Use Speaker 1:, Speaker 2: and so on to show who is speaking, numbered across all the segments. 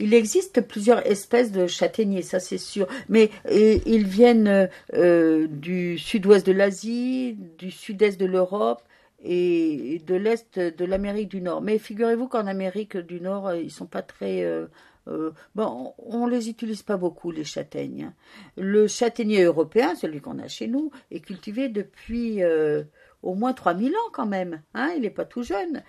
Speaker 1: Il existe plusieurs espèces de châtaigniers, ça c'est sûr, mais ils viennent du sud-ouest de l'Asie, du sud-est de l'Europe et de l'est de l'Amérique du Nord. Mais figurez-vous qu'en Amérique du Nord, ils sont pas très... bon, on les utilise pas beaucoup, les châtaignes, hein. Le châtaignier européen, celui qu'on a chez nous, est cultivé depuis au moins 3000 ans quand même, hein, il n'est pas tout jeune.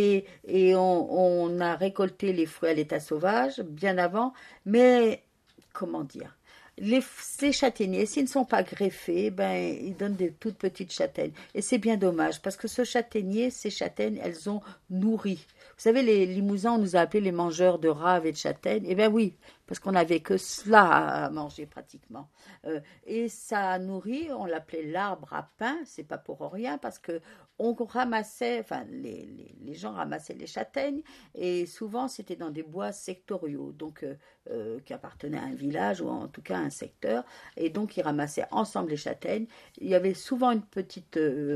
Speaker 1: On a récolté les fruits à l'état sauvage bien avant, mais comment dire, ces châtaigniers, s'ils ne sont pas greffés, ben, ils donnent des toutes petites châtaignes. Et c'est bien dommage, parce que ce châtaignier, ces châtaignes, elles ont nourri. Vous savez, les Limousins, on nous a appelés les mangeurs de raves et de châtaignes. Eh bien oui, parce qu'on n'avait que cela à manger pratiquement. Et ça nourrit, on l'appelait l'arbre à pain, c'est pas pour rien, parce que on ramassait, enfin les gens ramassaient les châtaignes, et souvent c'était dans des bois sectoriaux, donc qui appartenaient à un village ou en tout cas à un secteur, et donc ils ramassaient ensemble les châtaignes. Il y avait souvent une petite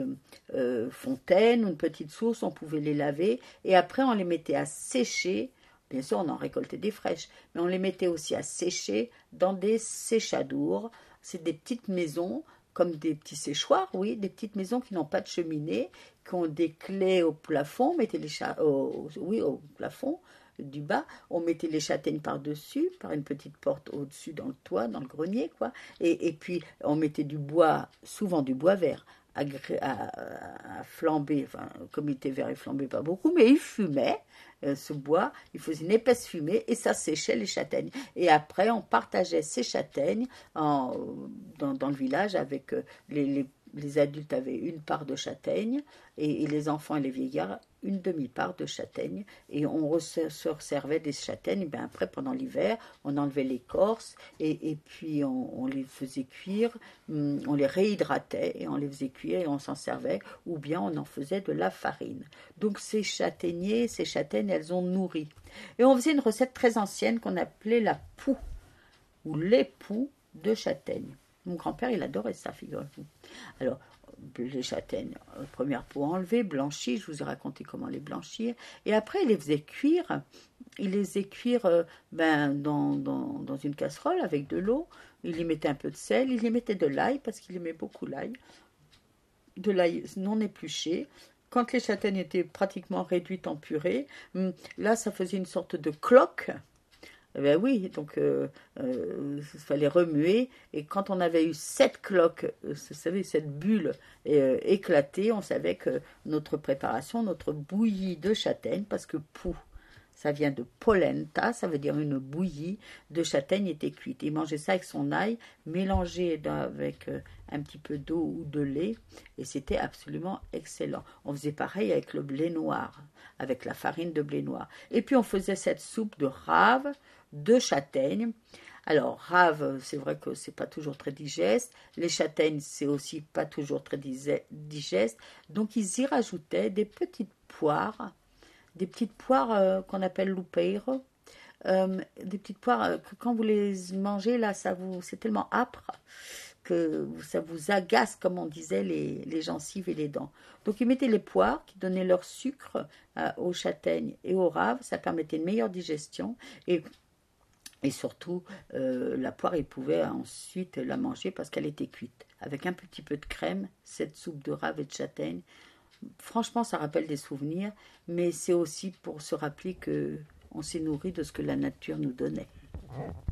Speaker 1: fontaine ou une petite source, on pouvait les laver, et après on les mettait à sécher. Bien sûr, on en récoltait des fraîches, mais on les mettait aussi à sécher dans des séchadours. C'est des petites maisons, comme des petits séchoirs, oui, des petites maisons qui n'ont pas de cheminée, qui ont des clés au plafond, on mettait au plafond du bas, on mettait les châtaignes par-dessus, par une petite porte au-dessus dans le toit, dans le grenier, quoi. Et puis, on mettait du bois, souvent du bois vert, à flamber, enfin, comme il était vert, il flambait pas beaucoup, mais il fumait, ce bois, il faisait une épaisse fumée et ça séchait les châtaignes. Et après, on partageait ces châtaignes dans le village avec les adultes avaient une part de châtaigne et les enfants et les vieillards une demi-part de châtaigne et on se resservait des châtaignes. Et bien après, pendant l'hiver, on enlevait l'écorce et puis on les faisait cuire, on les réhydratait et on les faisait cuire et on s'en servait ou bien on en faisait de la farine. Donc ces châtaigniers, ces châtaignes, elles ont nourri. Et on faisait une recette très ancienne qu'on appelait la poux ou l'époux de châtaigne. Mon grand-père, il adorait ça, figurez-vous. Alors, les châtaignes, première peau enlevée, blanchie, je vous ai raconté comment les blanchir, et après, il les faisait cuire. Il les faisait cuire dans une casserole avec de l'eau, il y mettait un peu de sel, il y mettait de l'ail, parce qu'il aimait beaucoup l'ail, de l'ail non épluché. Quand les châtaignes étaient pratiquement réduites en purée, là, ça faisait une sorte de cloque. Eh bien oui, donc il fallait remuer. Et quand on avait eu cette cloque, vous savez, cette bulle éclatée, on savait que notre préparation, notre bouillie de châtaigne, parce que poux, ça vient de polenta, ça veut dire une bouillie de châtaigne était cuite. Il mangeait ça avec son ail, mélangé avec un petit peu d'eau ou de lait, et c'était absolument excellent. On faisait pareil avec le blé noir, avec la farine de blé noir. Et puis on faisait cette soupe de rave, de châtaignes. Alors, rave, c'est vrai que c'est pas toujours très digeste. Les châtaignes, c'est aussi pas toujours très digeste. Donc, ils y rajoutaient des petites poires qu'on appelle loupeiro. Des petites poires que quand vous les mangez, là, c'est tellement âpre que ça vous agace, comme on disait, les gencives et les dents. Donc, ils mettaient les poires qui donnaient leur sucre aux châtaignes et aux raves. Ça permettait une meilleure digestion. Et surtout, la poire, ils pouvaient ensuite la manger parce qu'elle était cuite. Avec un petit peu de crème, cette soupe de rave et de châtaigne, franchement, ça rappelle des souvenirs, mais c'est aussi pour se rappeler qu'on s'est nourri de ce que la nature nous donnait.